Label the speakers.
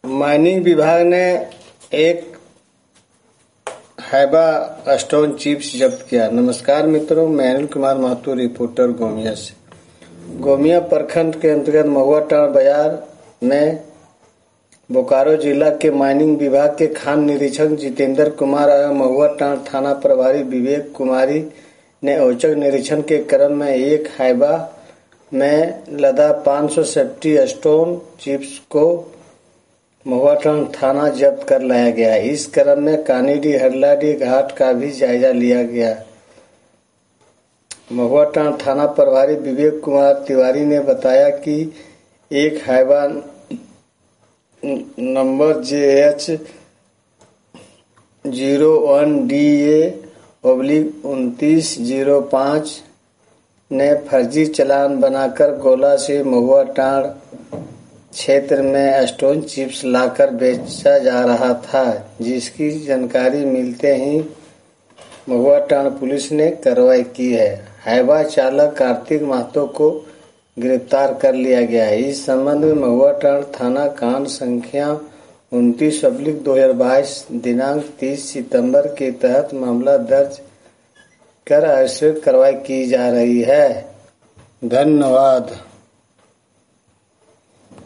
Speaker 1: Mining विभाग ने एक हैबा स्टोन चिप्स जब्त किया। नमस्कार मित्रों, मैं अनिल कुमार महतो, रिपोर्टर गोमिया से। गोमिया प्रखंड के अंतर्गत महुआ टांड़ बाजार में बोकारो जिला के माइनिंग विभाग के खान निरीक्षक जितेंद्र कुमार एवं महुआ टांड़ थाना प्रभारी विवेक कुमारी ने औचक निरीक्षण के क्रम में एक हैबा में लदा 500 सेफ्टी स्टोन चिप्स को महुआ टांड़ थाना जब्त कर लाया गया। इस क्रम में कानीडी हरलाडी घाट का भी जायजा लिया गया। महुआ टांड़ थाना प्रभारी विवेक कुमार तिवारी ने बताया कि एक हैबा नंबर JH 01DA/2905 ने फर्जी चालान बनाकर गोला से महुआ टांड़ क्षेत्र में स्टोन चिप्स लाकर बेचा जा रहा था, जिसकी जानकारी मिलते ही महुआ टांड़ पुलिस ने कार्रवाई की है। हैबा चालक कार्तिक महतो को गिरफ्तार कर लिया गया है। इस संबंध में महुआ टांड़ थाना कांड संख्या 29/2022 दिनांक 30 सितंबर के तहत मामला दर्ज कर आवश्यक कार्रवाई की जा रही है। धन्यवाद।